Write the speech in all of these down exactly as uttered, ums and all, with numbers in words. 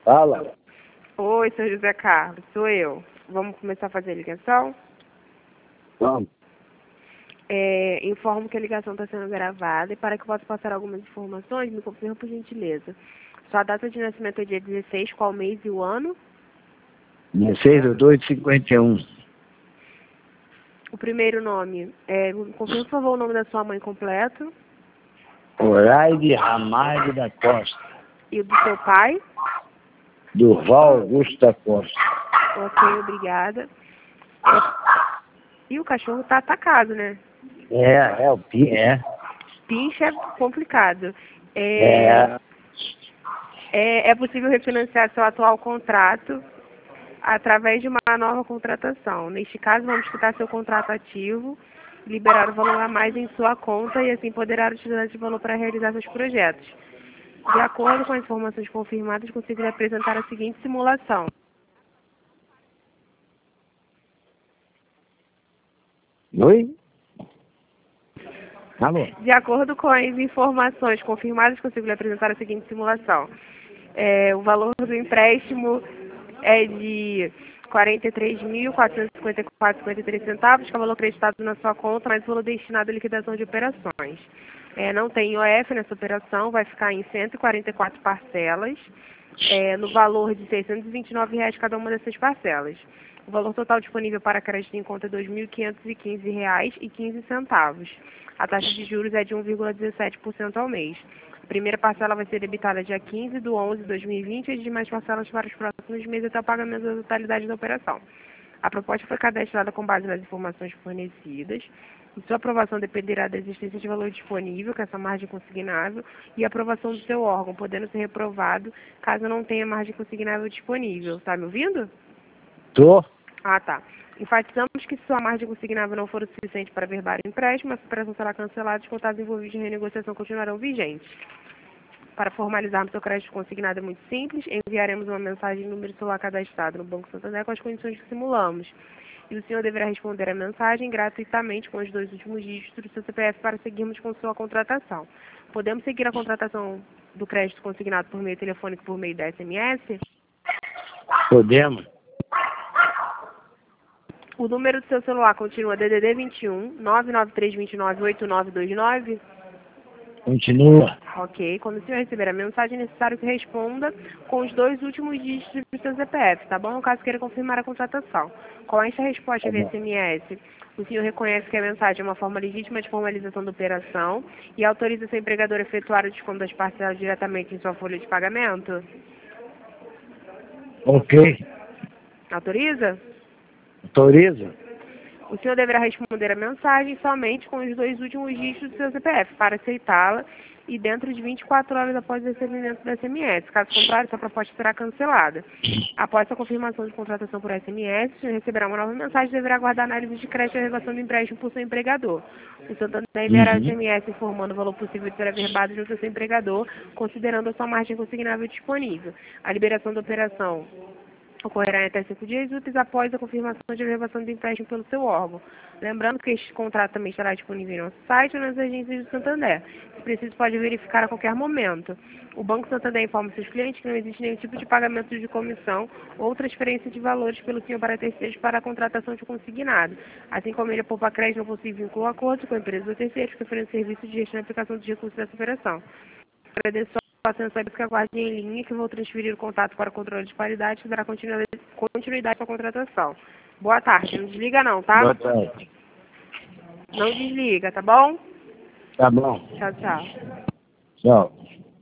Fala. Oi, seu José Carlos, sou eu. Vamos começar a fazer a ligação? Vamos. É, informo que a ligação está sendo gravada e para que eu possa passar algumas informações, me confirma por gentileza. Sua data de nascimento é dia dezesseis, qual mês e o ano? dezesseis de dois de cinquenta e um. O primeiro nome, é, me confirma por favor o nome da sua mãe completo. Horaide Ramalho da Costa. E o do seu pai? Durval Augusto da Costa. Ok, obrigada. É, e o cachorro está atacado, né? É, é o Pi, é. Pincha é complicado. É, É. é, é possível refinanciar seu atual contrato através de uma nova contratação. Neste caso, vamos quitar seu contrato ativo, liberar o valor a mais em sua conta e assim poderá utilizar esse valor para realizar seus projetos. De acordo com as informações confirmadas, consigo lhe apresentar a seguinte simulação. Oi? Alô? De acordo com as informações confirmadas, consigo lhe apresentar a seguinte simulação. É, o valor do empréstimo é de quarenta e três mil, quatrocentos e cinquenta e quatro vírgula cinquenta e três centavos, que é o valor acreditado na sua conta, mais o valor destinado à liquidação de operações. É, não tem I O F nessa operação, vai ficar em cento e quarenta e quatro parcelas, é, no valor de seiscentos e vinte e nove reais cada uma dessas parcelas. O valor total disponível para crédito em conta é dois mil quinhentos e quinze reais e quinze centavos. A taxa de juros é de um vírgula dezessete por cento ao mês. A primeira parcela vai ser debitada dia quinze de onze de dois mil e vinte e as demais parcelas para os próximos meses até o pagamento da totalidade da operação. A proposta foi cadastrada com base nas informações fornecidas e sua aprovação dependerá da existência de valor disponível, que é essa margem consignável, e a aprovação do seu órgão, podendo ser reprovado caso não tenha margem consignável disponível. Está me ouvindo? Tô. Ah, tá. Enfatizamos que se sua margem consignável não for o suficiente para averbar o empréstimo, essa operação será cancelada e os contatos envolvidos em renegociação continuarão vigentes. Para formalizarmos seu crédito consignado é muito simples, enviaremos uma mensagem no número celular cadastrado no Banco Santander com as condições que simulamos. E o senhor deverá responder a mensagem gratuitamente com os dois últimos dígitos do seu C P F para seguirmos com sua contratação. Podemos seguir a contratação do crédito consignado por meio telefônico por meio da S M S? Podemos. O número do seu celular continua D D D vinte e um, nove nove três dois nove, oito nove dois nove? Continua. Ok. Quando o senhor receber a mensagem, é necessário que responda com os dois últimos dígitos do seu C P F, tá bom? No caso, queira confirmar a contratação. Com esta resposta Tá via bom. S M S, o senhor reconhece que a mensagem é uma forma legítima de formalização da operação e autoriza seu empregador a efetuar o desconto das parcelas diretamente em sua folha de pagamento? Ok. Autoriza? Autoriza? O senhor deverá responder a mensagem somente com os dois últimos dígitos do seu C P F para aceitá-la e dentro de vinte e quatro horas após o recebimento da S M S. Caso contrário, sua proposta será cancelada. Após a confirmação de contratação por S M S, o senhor receberá uma nova mensagem e deverá aguardar análise de crédito e renovação do empréstimo por seu empregador. O Santander enviará Uhum. S M S informando o valor possível de ser averbado junto ao seu empregador, considerando a sua margem consignável disponível. A liberação da operação ocorrerá em até cinco dias úteis após a confirmação de elevação do empréstimo pelo seu órgão. Lembrando que este contrato também estará disponível em nosso site ou nas agências do Santander. Se preciso, pode verificar a qualquer momento. O Banco Santander informa seus clientes que não existe nenhum tipo de pagamento de comissão ou transferência de valores pelo senhor para terceiros para a contratação de consignado. Assim como ele poupa crédito, não possui vínculo ou acordo com a empresa ou terceiros que oferecem serviço de gestão e aplicação dos recursos dessa operação. Agradeço a atenção que aguarde em linha, que vou transferir o contato para o controle de qualidade, que dará continuidade continuidade à contratação. Boa tarde. Não desliga não, tá? Boa tarde. Não desliga, tá bom? Tá bom. Tchau, tchau. Tchau.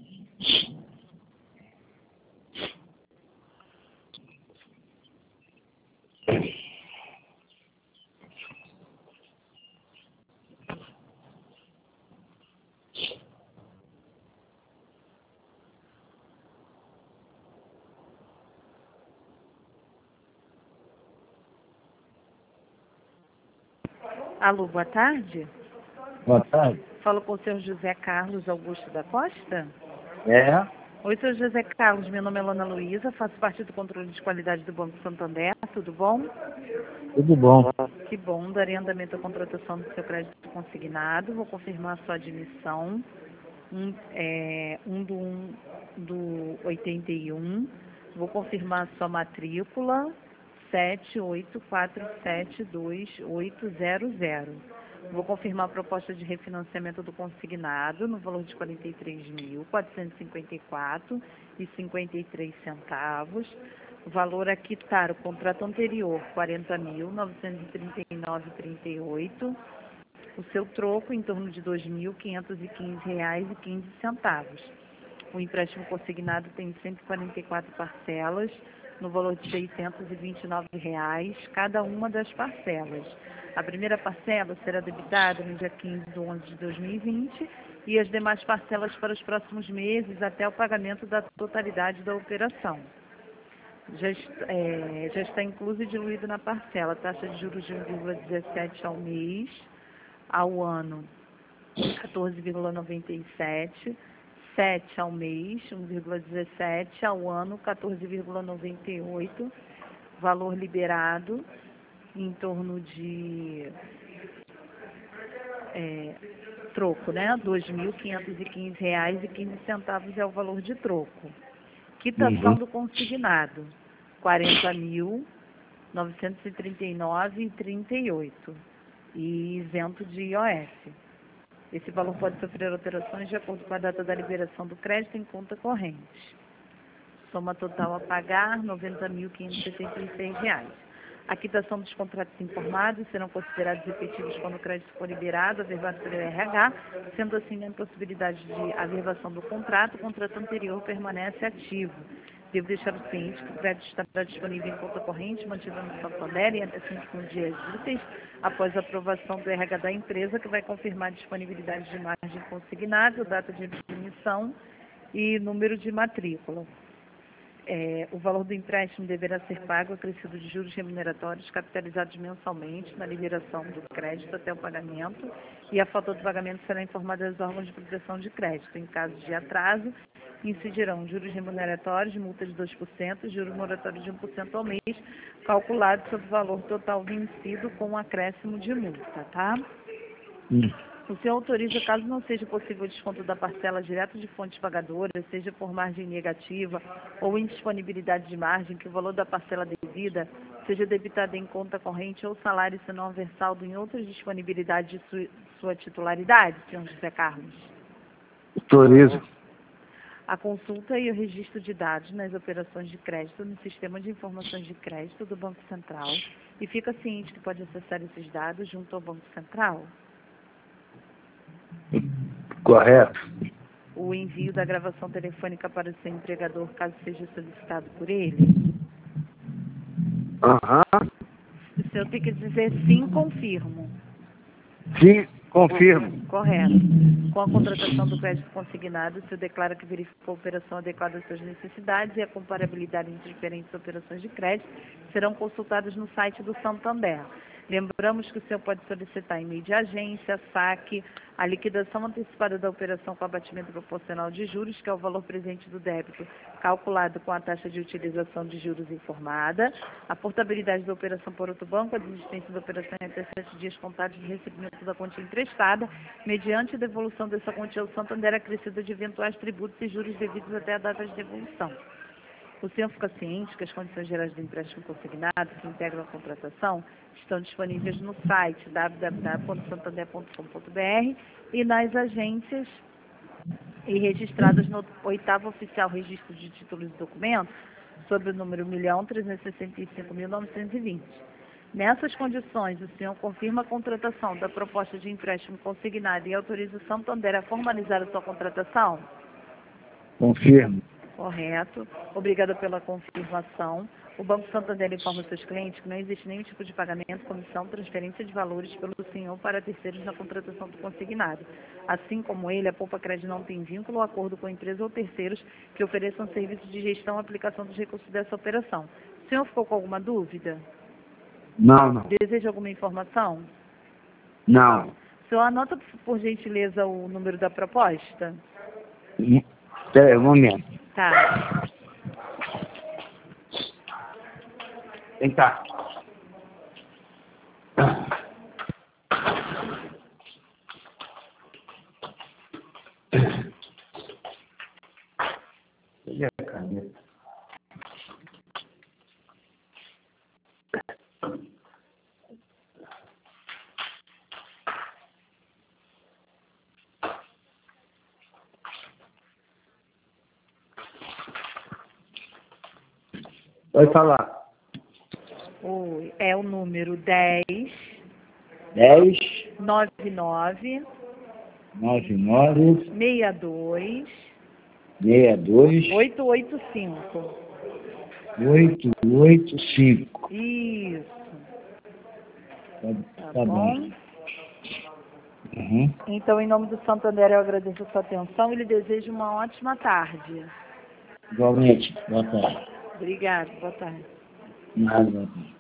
Alô, boa tarde. Boa tarde. Falo com o senhor José Carlos Augusto da Costa? É? Oi, senhor José Carlos, meu nome é Ana Luísa, faço parte do controle de qualidade do Banco Santander, tudo bom? Tudo bom. Que bom, darei andamento à contratação do seu crédito consignado, vou confirmar a sua admissão, um, é, um do, um do oitenta e um, Vou confirmar a sua matrícula, sete oito quatro sete dois oito zero zero. Vou confirmar a proposta de refinanciamento do consignado no valor de quarenta e três mil, quatrocentos e cinquenta e quatro reais e cinquenta e três centavos. O valor a quitar o contrato anterior, quarenta mil, novecentos e trinta e nove reais e trinta e oito centavos. O seu troco em torno de dois mil quinhentos e quinze reais e quinze centavos. O empréstimo consignado tem cento e quarenta e quatro parcelas, no valor de seiscentos e vinte e nove reais, cada uma das parcelas. A primeira parcela será debitada no dia quinze de onze de dois mil e vinte e as demais parcelas para os próximos meses até o pagamento da totalidade da operação. Já, est é, já está incluso e diluído na parcela, taxa de juros de um vírgula dezessete ao mês, ao ano quatorze vírgula noventa e sete, sete ao mês, um vírgula dezessete, ao ano quatorze vírgula noventa e oito, valor liberado em torno de é, troco, né? dois mil quinhentos e quinze reais e quinze centavos é o valor de troco. Quitação Uhum. do consignado, quarenta mil, novecentos e trinta e nove reais e trinta e oito centavos e isento de I O F. Esse valor pode sofrer alterações de acordo com a data da liberação do crédito em conta corrente. Soma total a pagar, noventa mil quinhentos e setenta e seis reais. A quitação dos contratos informados serão considerados efetivos quando o crédito for liberado, averbado pelo R H, sendo assim, na impossibilidade de averbação do contrato, o contrato anterior permanece ativo. Devo deixar o ciente que o crédito estará disponível em conta corrente, mantida no Santander em até cinco dias úteis, após a aprovação do R H da empresa, que vai confirmar a disponibilidade de margem consignada, data de emissão e número de matrícula. É, o valor do empréstimo deverá ser pago acrescido de juros remuneratórios capitalizados mensalmente na liberação do crédito até o pagamento, e a falta do pagamento será informada aos órgãos de proteção de crédito. Em caso de atraso, incidirão juros remuneratórios, multa de dois por cento, juros moratórios de um por cento ao mês, calculado sobre o valor total vencido com um acréscimo de multa, tá? Hum. O senhor autoriza, caso não seja possível o desconto da parcela direto de fontes pagadoras, seja por margem negativa ou indisponibilidade de margem, que o valor da parcela devida seja debitado em conta corrente ou salário, se não haver saldo em outras disponibilidades de sua, sua titularidade, senhor José Carlos? Autorizo. A consulta e o registro de dados nas operações de crédito no Sistema de Informações de Crédito do Banco Central, e fica ciente que pode acessar esses dados junto ao Banco Central. Correto. O envio da gravação telefônica para o seu empregador, caso seja solicitado por ele. Aham. O senhor tem que dizer sim, confirmo. Sim, confirmo. Correto. Com a contratação do crédito consignado, o senhor declara que verificou a operação adequada às suas necessidades, e a comparabilidade entre diferentes operações de crédito serão consultadas no site do Santander. Lembramos que o senhor pode solicitar e-mail de agência, saque, a liquidação antecipada da operação com abatimento proporcional de juros, que é o valor presente do débito, calculado com a taxa de utilização de juros informada, a portabilidade da operação por outro banco, a desistência da operação em até sete dias contados de recebimento da quantia emprestada, mediante a devolução dessa quantia ao Santander acrescida de eventuais tributos e juros devidos até a data de devolução. O senhor fica ciente que as condições gerais do empréstimo consignado, que integram a contratação, estão disponíveis no site w w w ponto santander ponto com ponto b r e nas agências e registradas no oitavo oficial registro de títulos e documentos, sob o número um milhão trezentos e sessenta e cinco mil novecentos e vinte. Nessas condições, o senhor confirma a contratação da proposta de empréstimo consignado e autoriza o Santander a formalizar a sua contratação? Confirmo. Correto. Obrigada pela confirmação. O Banco Santander informa os seus clientes que não existe nenhum tipo de pagamento, comissão, transferência de valores pelo senhor para terceiros na contratação do consignado. Assim como ele, a Poupa Crédito não tem vínculo ou acordo com a empresa ou terceiros que ofereçam serviços de gestão e aplicação dos recursos dessa operação. O senhor ficou com alguma dúvida? Não, não. Deseja alguma informação? Não. O senhor anota, por gentileza, o número da proposta? Espera aí um momento. Tá. Vem cá. Cadê a caneta? Pode falar. Oi, é o número dez, dez, nove nove, nove nove, seis dois, seis dois, oito oito cinco. oito oito cinco. Isso. Tá, Tá, tá bom. bom? Uhum. Então, em nome do Santander, eu agradeço a sua atenção e lhe desejo uma ótima tarde. Igualmente. Boa tarde. Obrigada, boa tarde. Nada.